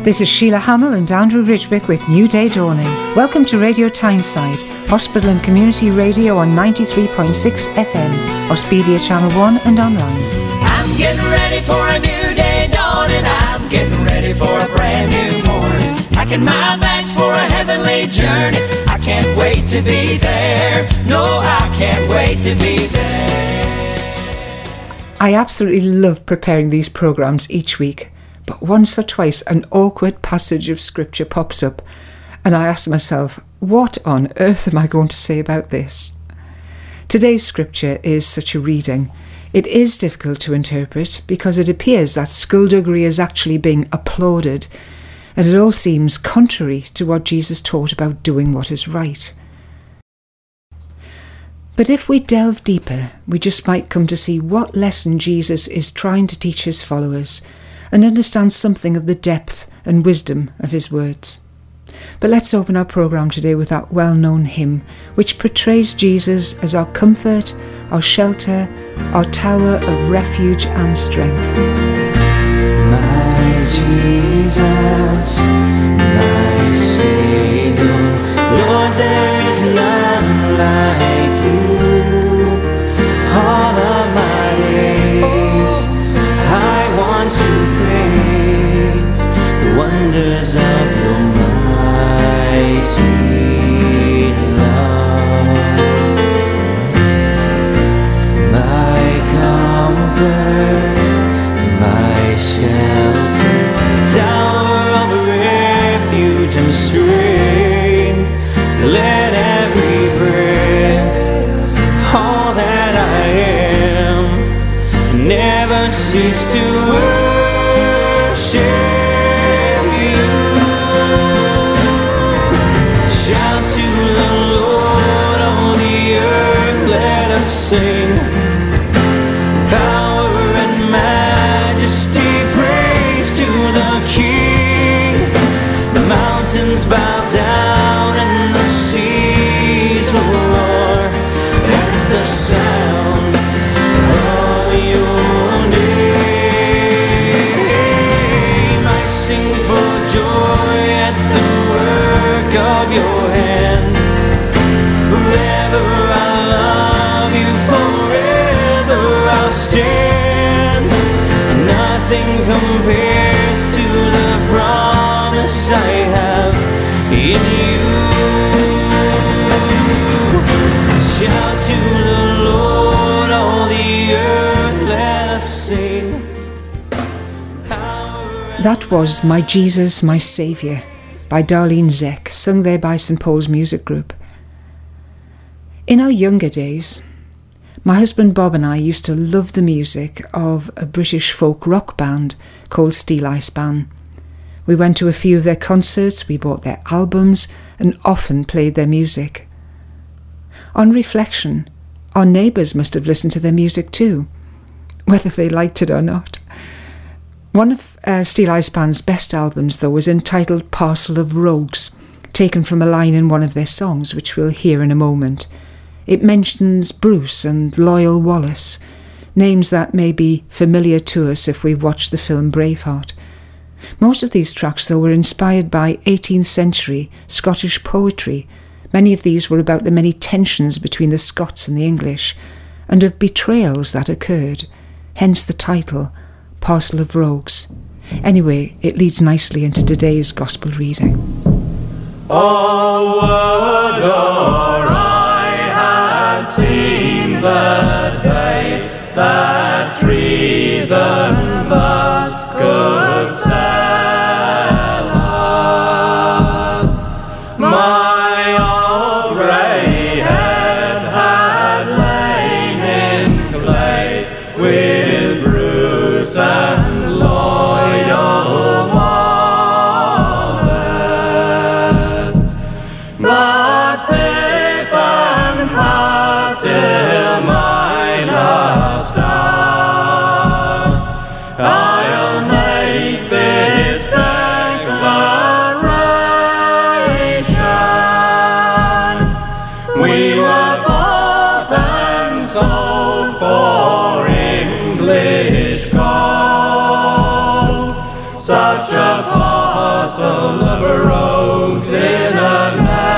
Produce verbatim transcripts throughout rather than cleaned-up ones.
This is Sheila Hamill and Andrew Ridgewick with New Day Dawning. Welcome to Radio Tyneside, hospital and community radio on ninety-three point six F M, Auspedia Channel one and online. I'm getting ready for a new day dawning. I'm getting ready for a brand new morning. Packing my bags for a heavenly journey. I can't wait to be there. No, I can't wait to be there. I absolutely love preparing these programmes each week. But once or twice an awkward passage of scripture pops up and I ask myself, what on earth am I going to say about this? Today's scripture is such a reading. It is difficult to interpret because it appears that skullduggery is actually being applauded, and it all seems contrary to what Jesus taught about doing what is right. But if we delve deeper, we just might come to see what lesson Jesus is trying to teach his followers and understand something of the depth and wisdom of his words. But let's open our programme today with that well-known hymn, which portrays Jesus as our comfort, our shelter, our tower of refuge and strength. My Jesus, my Saviour, Lord, there is none like you. All of my days, I want to praise the wonders of your mighty love. My comfort, my shelter, tower of refuge and strength. Let every breath, all that I am, never cease to worship you. Shout to the Lord, all the earth, let us sing. Power and majesty, praise to the King. The mountains bow down and the seas will roar at the sound of your name. I sing for joy at the work of your hand. Forever I'll love you, forever I'll stand. Nothing compares to the promise I have in you. Shout to the Lord, all the earth, let us sing. That was My Jesus, My Saviour by Darlene Zek, sung there by Saint Paul's Music Group. In our younger days, my husband Bob and I used to love the music of a British folk rock band called Steel Ice Band. We went to a few of their concerts, we bought their albums and often played their music. On reflection, our neighbours must have listened to their music too, whether they liked it or not. One of uh, Steel Ice Band's best albums, though, was entitled Parcel of Rogues, taken from a line in one of their songs, which we'll hear in a moment. It mentions Bruce and Loyal Wallace, names that may be familiar to us if we've watched the film Braveheart. Most of these tracks, though, were inspired by eighteenth century Scottish poetry. Many of these were about the many tensions between the Scots and the English, and of betrayals that occurred, hence the title, Parcel of Rogues. Anyway, it leads nicely into today's Gospel reading. Oh, would or I had seen the day that treason thus could sell us. My old grey head had lain in clay with Bruce and Loyal Wallace. But if and part till mine apostle of rogues in a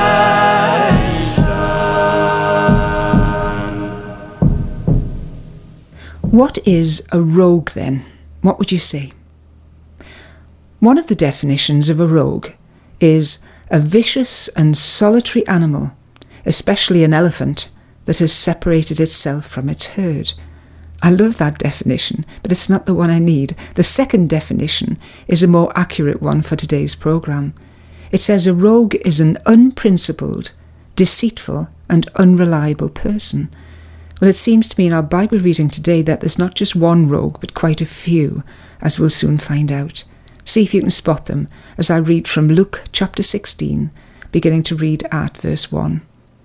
nation. What is a rogue then? What would you say? One of the definitions of a rogue is a vicious and solitary animal, especially an elephant, that has separated itself from its herd. I love that definition, but it's not the one I need. The second definition is a more accurate one for today's programme. It says a rogue is an unprincipled, deceitful and unreliable person. Well, it seems to me in our Bible reading today that there's not just one rogue, but quite a few, as we'll soon find out. See if you can spot them as I read from Luke chapter sixteen, beginning to read at verse one.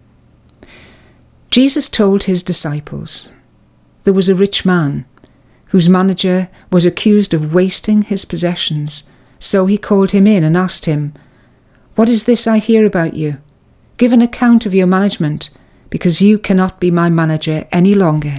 Jesus told his disciples, there was a rich man whose manager was accused of wasting his possessions. So he called him in and asked him, what is this I hear about you? Give an account of your management, because you cannot be my manager any longer.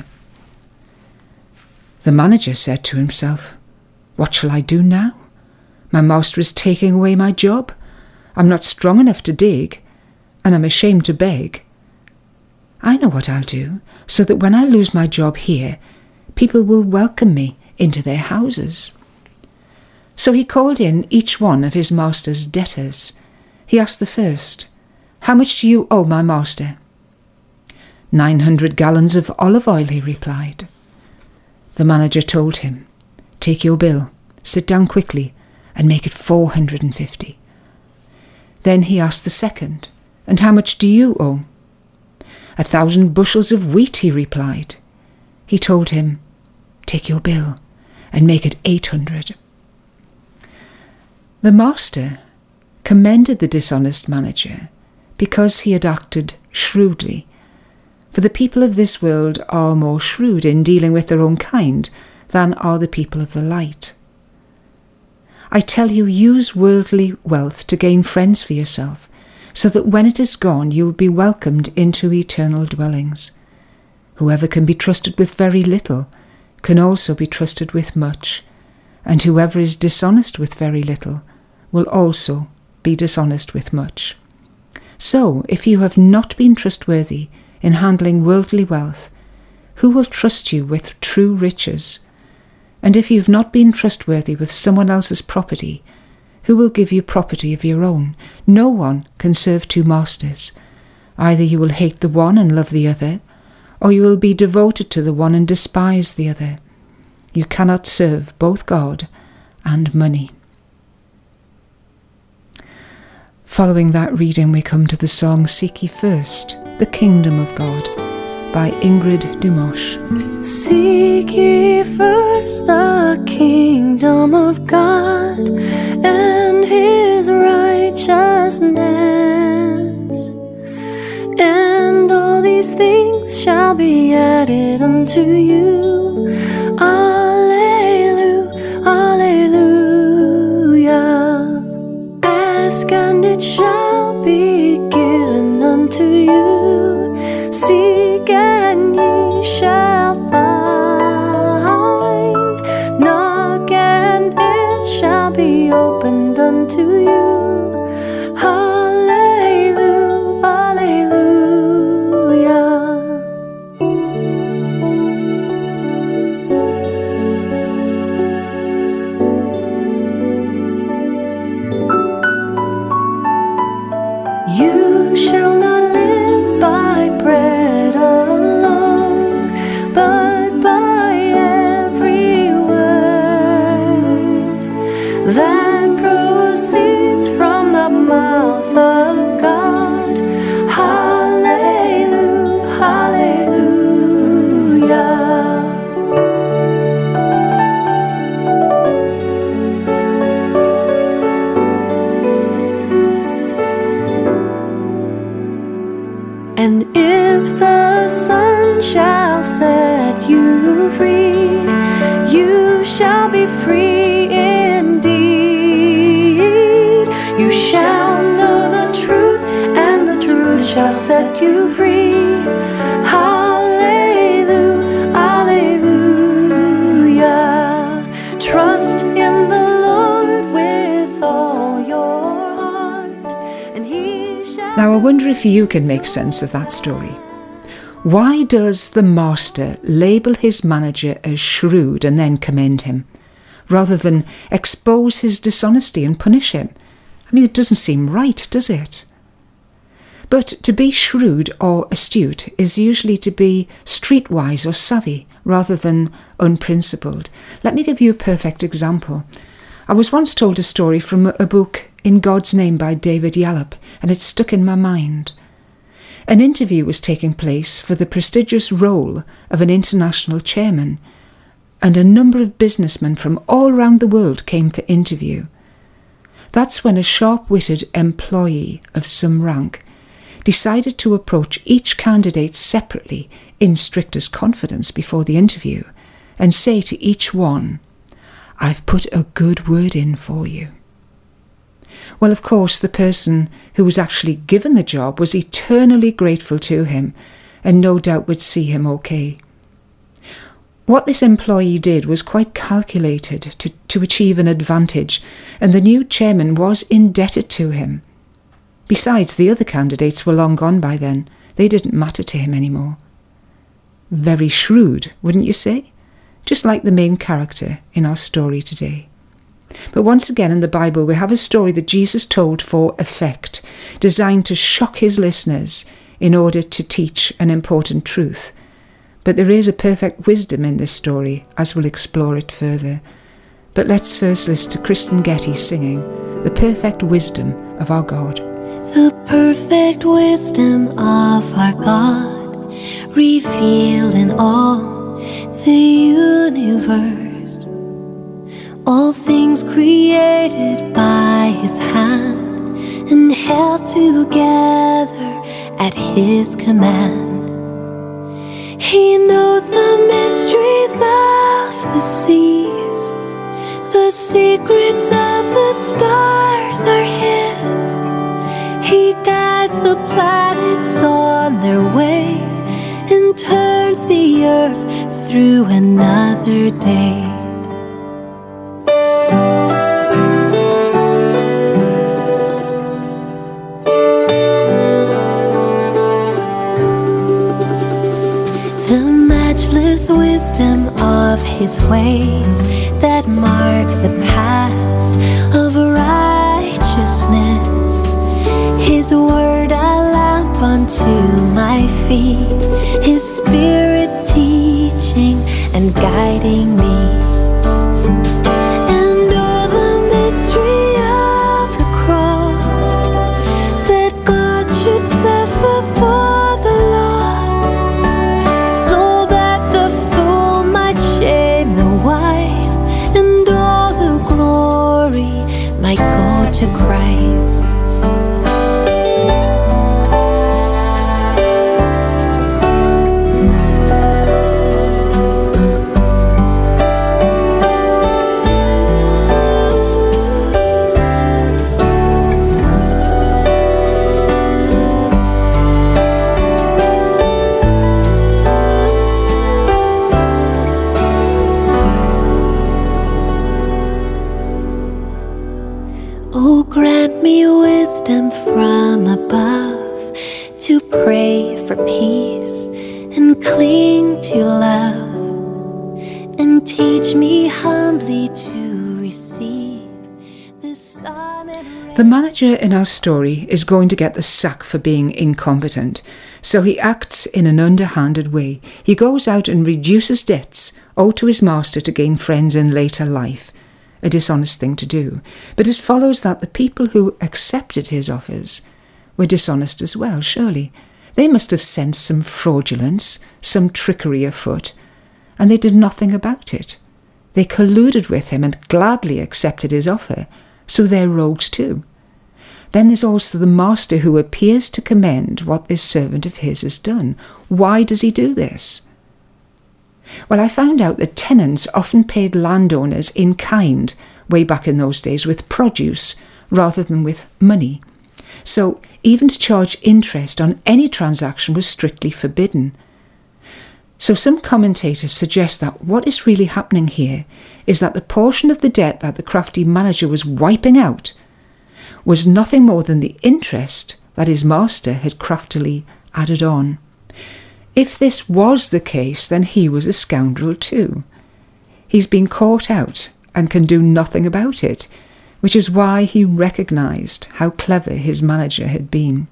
The manager said to himself, what shall I do now? My master is taking away my job. I'm not strong enough to dig, and I'm ashamed to beg. I know what I'll do, so that when I lose my job here, people will welcome me into their houses. So he called in each one of his master's debtors. He asked the first, how much do you owe my master? Nine hundred gallons of olive oil, he replied. The manager told him, take your bill, sit down quickly, and make it four hundred and fifty. Then he asked the second, and how much do you owe? A thousand bushels of wheat, he replied. He told him, take your bill, and make it eight hundred. The master commended the dishonest manager because he had acted shrewdly, for the people of this world are more shrewd in dealing with their own kind than are the people of the light. I tell you, use worldly wealth to gain friends for yourself, so that when it is gone you will be welcomed into eternal dwellings. Whoever can be trusted with very little can also be trusted with much, and whoever is dishonest with very little will also be dishonest with much. So, if you have not been trustworthy in handling worldly wealth, who will trust you with true riches? And if you have not been trustworthy with someone else's property, who will give you property of your own? No one can serve two masters. Either you will hate the one and love the other, or you will be devoted to the one and despise the other. You cannot serve both God and money. Following that reading, we come to the song Seek Ye First, the Kingdom of God, by Ingrid Dumosh. Seek ye first the kingdom of God and his righteousness, and all these things shall be added unto you. Alleluia, alleluia. Ask and it shall be given unto you. Seek and ye shall find. Knock and it shall be opened unto you. Hallelujah, hallelujah. You shall not live by bread alone, but by every word that proceeds from the mouth of God. Hallelujah, hallelujah. And if the sun shall set you free, you shall be free indeed. You shall know the truth, and the truth shall set you free. Hallelujah, hallelujah. Trust in the Lord with Now I wonder if you can make sense of that story. Why does the master label his manager as shrewd and then commend him, rather than expose his dishonesty and punish him? I mean, it doesn't seem right, does it? But to be shrewd or astute is usually to be streetwise or savvy, rather than unprincipled. Let me give you a perfect example. I was once told a story from a book, In God's Name by David Yallop, and it stuck in my mind. An interview was taking place for the prestigious role of an international chairman, and a number of businessmen from all around the world came for interview. That's when a sharp-witted employee of some rank decided to approach each candidate separately in strictest confidence before the interview and say to each one, "I've put a good word in for you." Well, of course, the person who was actually given the job was eternally grateful to him and no doubt would see him okay. What this employee did was quite calculated to, to achieve an advantage, and the new chairman was indebted to him. Besides, the other candidates were long gone by then. They didn't matter to him anymore. Very shrewd, wouldn't you say? Just like the main character in our story today. But once again in the Bible we have a story that Jesus told for effect, designed to shock his listeners in order to teach an important truth. But there is a perfect wisdom in this story, as we'll explore it further. But let's first listen to Kristen Getty singing The Perfect Wisdom of Our God. The perfect wisdom of our God, revealed in all the universe, all things created by his hand and held together at his command. He knows the mysteries of the seas, the secrets of the stars are his. He guides the planets on their way and turns the earth through another day. The matchless wisdom of his ways that mark the path of righteousness. His word a lamp unto my feet, his spirit teaching and guiding me. And all the mystery of the cross, that God should suffer for the lost, so that the fool might shame the wise, and all the glory might go to Christ. Oh, grant me wisdom from above to pray for peace and cling to love, and teach me humbly to receive the sun and rain. The manager in our story is going to get the sack for being incompetent, so he acts in an underhanded way. He goes out and reduces debts owed to his master to gain friends in later life. A dishonest thing to do, but it follows that the people who accepted his offers were dishonest as well, surely. They must have sensed some fraudulence, some trickery afoot, and they did nothing about it. They colluded with him and gladly accepted his offer, so they're rogues too. Then there's also the master who appears to commend what this servant of his has done. Why does he do this? Well, I found out that tenants often paid landowners in kind way back in those days with produce rather than with money. So even to charge interest on any transaction was strictly forbidden. So some commentators suggest that what is really happening here is that the portion of the debt that the crafty manager was wiping out was nothing more than the interest that his master had craftily added on. If this was the case, then he was a scoundrel too. He's been caught out and can do nothing about it, which is why he recognised how clever his manager had been.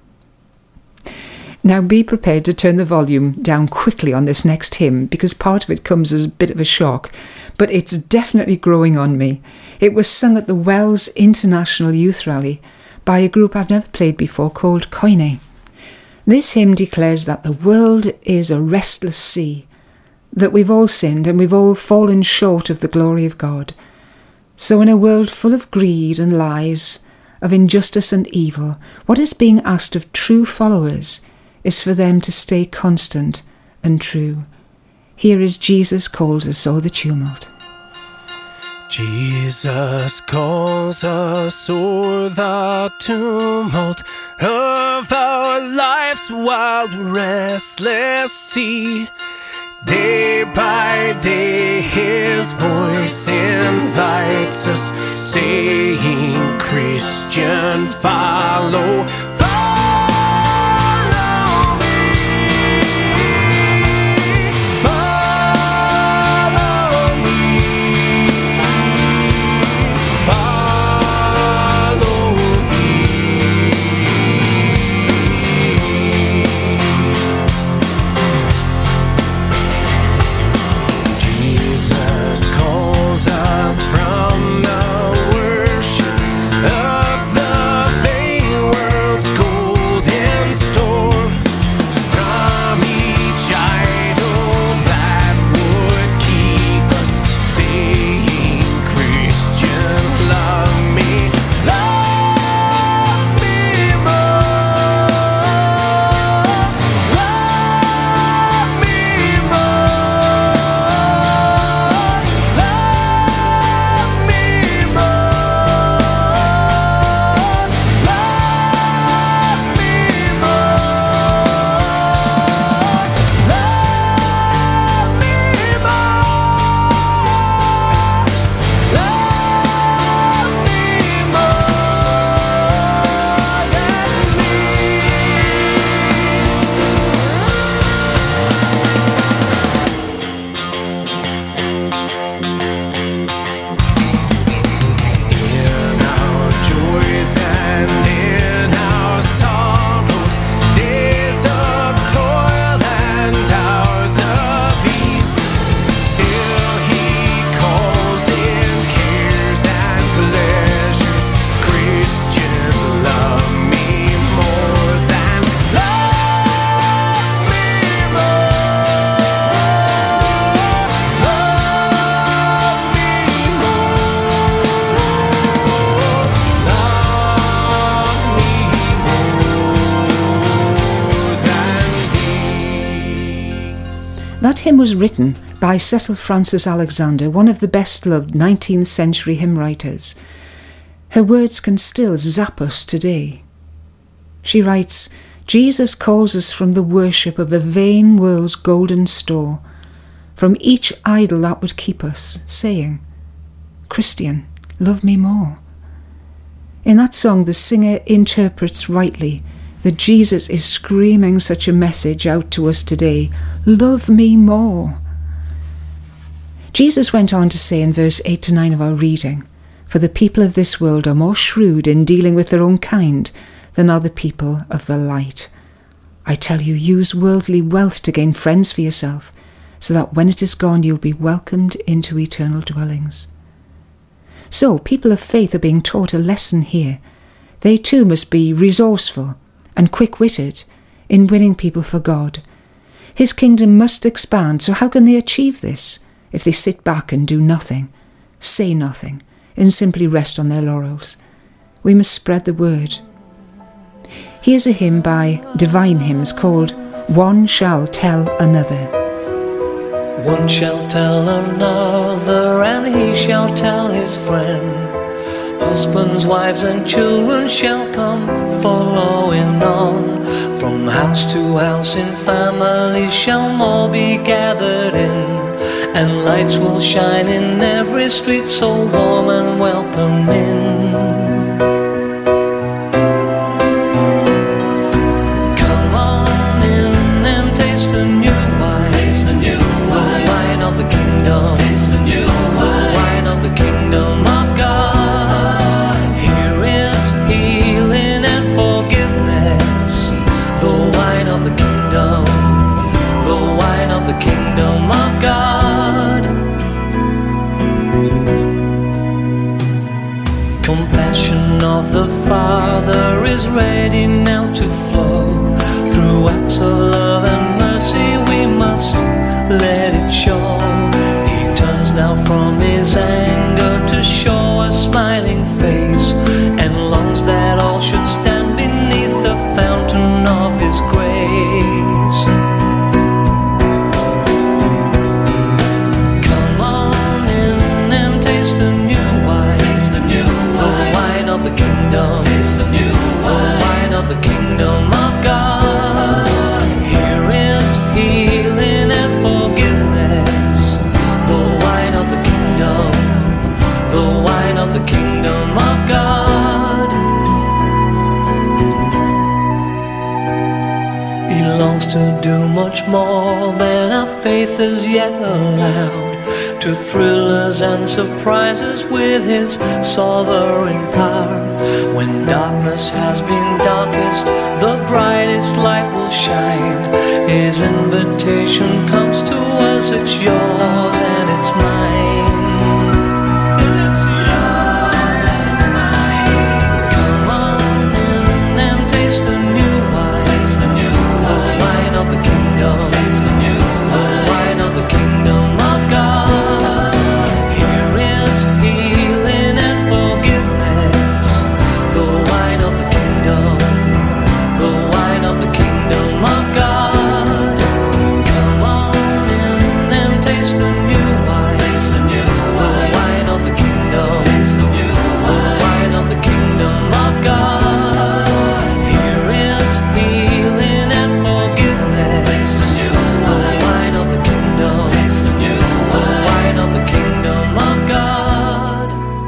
Now be prepared to turn the volume down quickly on this next hymn, because part of it comes as a bit of a shock, but it's definitely growing on me. It was sung at the Wells International Youth Rally by a group I've never played before called Koine. This hymn declares that the world is a restless sea, that we've all sinned and we've all fallen short of the glory of God. So in a world full of greed and lies, of injustice and evil, what is being asked of true followers is for them to stay constant and true. Here is Jesus Calls Us O'er the Tumult. Jesus calls us o'er the tumult of our life's wild, restless sea. Day by day his voice invites us, saying, Christian, follow, follow me, follow me, follow me. Jesus calls us from the worship of the vain world's golden store, from each idol that would keep us, saying, Christian, love me, love me more, love me more, love me more, love me more, love me more, love me more than in our joys and in our sorrows, days of toil and hours of ease, still he calls in cares and pleasures. Christian, love me more than love me more, love me more, love me more than these. That hymn was written by Cecil Frances Alexander, one of the best-loved nineteenth century hymn writers. Her words can still zap us today. She writes, Jesus calls us from the worship of a vain world's golden store, from each idol that would keep us, saying, Christian, love me more. In that song, the singer interprets rightly that Jesus is screaming such a message out to us today, love me more. Jesus went on to say in verse eight to nine of our reading, For the people of this world are more shrewd in dealing with their own kind than are the people of the light. I tell you, use worldly wealth to gain friends for yourself, so that when it is gone you'll be welcomed into eternal dwellings. So, people of faith are being taught a lesson here. They too must be resourceful and quick-witted in winning people for God. His kingdom must expand, so how can they achieve this if they sit back and do nothing, say nothing, and simply rest on their laurels? We must spread the word. Here's a hymn by Divine Hymns called One Shall Tell Another. One shall tell another, and he shall tell his friend. Husbands, wives, and children shall come following on. From house to house in families shall more be gathered in, and lights will shine in every street so warm and welcoming. compassion of the Father is ready now to flow. Through acts of love and mercy we must let it show. He turns now from his anger to show a smiling face, and longs that all should stand beneath the fountain of his grace. Come on in and taste the new wine, taste the new wine, the wine of the kingdom, taste the new wine, the wine of the kingdom of God. Here is healing and forgiveness, the wine of the kingdom, the wine of the kingdom of God. He longs to do much more than our faith has yet allowed, to thrill us and surprise us with his sovereign power. When darkness has been darkest, the brightest light will shine. His invitation comes to us, it's yours and it's mine. And it's yours and it's mine. Come on in and taste the new wine, taste the new wine, the wine of the kingdom, taste the new wine, the wine of the kingdom of God. Here is healing and forgiveness, the wine of the kingdom, the wine of the kingdom of God. Come on in and taste the new wine, taste the new wine, the wine of the kingdom, taste the new wine, the wine of the kingdom of God. Here is healing and forgiveness, taste the new wine, the wine of the kingdom, taste the new wine, the wine of the kingdom of God.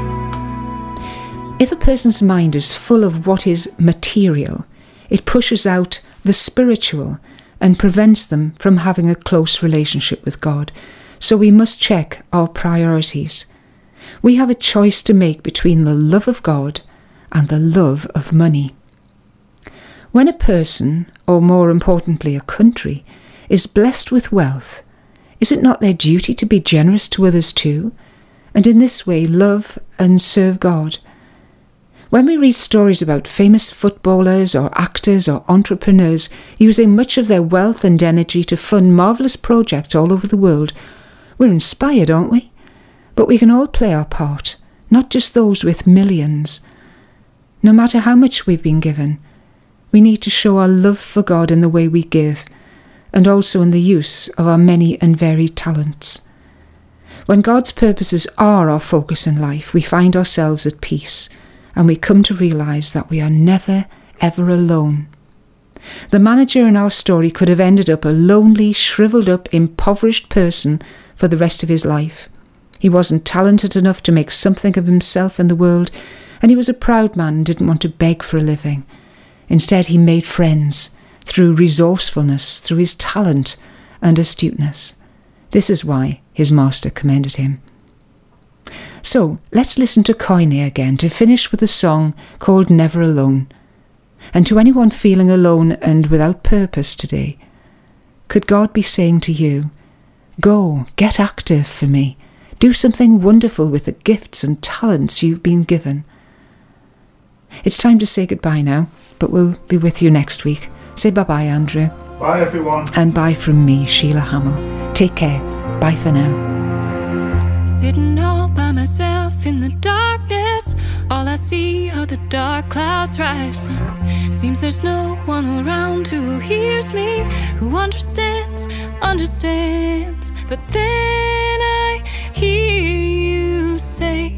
If a person's mind is full of what is material, it pushes out the spiritual and prevents them from having a close relationship with God. So we must check our priorities. We have a choice to make between the love of God and the love of money. When a person, or more importantly a country, is blessed with wealth, is it not their duty to be generous to others too, and in this way love and serve God? When we read stories about famous footballers or actors or entrepreneurs using much of their wealth and energy to fund marvellous projects all over the world, we're inspired, aren't we? But we can all play our part, not just those with millions. No matter how much we've been given, we need to show our love for God in the way we give, and also in the use of our many and varied talents. When God's purposes are our focus in life, we find ourselves at peace, and we come to realise that we are never, ever alone. The manager in our story could have ended up a lonely, shriveled up, impoverished person for the rest of his life. He wasn't talented enough to make something of himself in the world, and he was a proud man and didn't want to beg for a living. Instead, he made friends through resourcefulness, through his talent and astuteness. This is why his master commended him. So let's listen to Koine again to finish with a song called Never Alone. And to anyone feeling alone and without purpose today, could God be saying to you, go, get active for me, do something wonderful with the gifts and talents you've been given. It's time to say goodbye now, but we'll be with you next week. Say bye-bye, Andrew. Bye, everyone. And bye from me, Sheila Hamill. Take care. Bye for now. Sitting all by myself in the darkness, all I see are the dark clouds rising. Seems there's no one around who hears me, who understands, understands. But then I hear you say,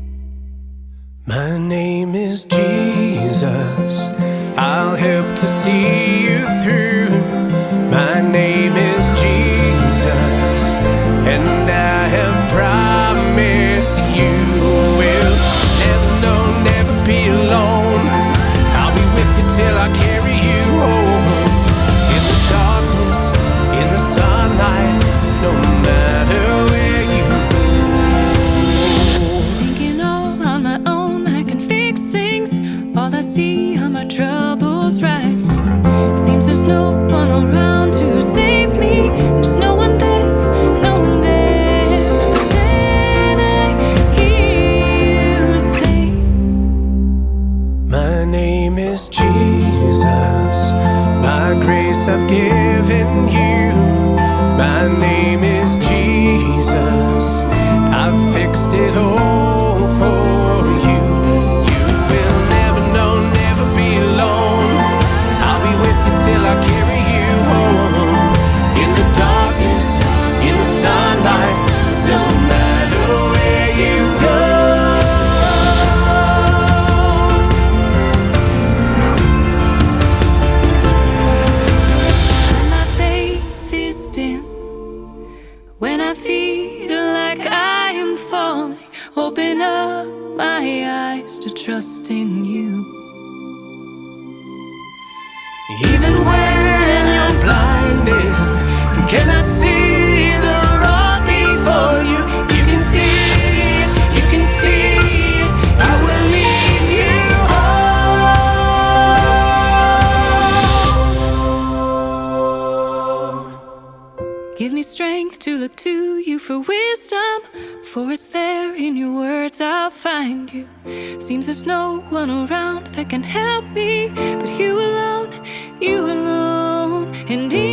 my name is Jesus, I'll help to see you through. My name is Jesus, and I have promised you will never, no, never be alone. I'll be with you till I carry you home. In the darkness, in the sunlight, no matter where you go. thinking all on my own I can fix things. All I see are my troubles rising. Seems there's no one around to save me. There's no one there, no one there. But then I hear you say, name is Jesus. My grace I've given you. My name is Jesus. I've fixed it all for you. You will never know, never be alone. I'll be with you till I carry you home. In the darkness, in the sunlight, no matter where you go. When my faith is dim, when I feel like I am falling, open up my eyes to trust in you. Even when you're blinded and cannot see the road before you, you can see it, you can see it. I will lead you home. Give me strength to look to you for wisdom, for it's there in your words I'll find you. Seems there's no one around that can help me but you alone, you alone. And in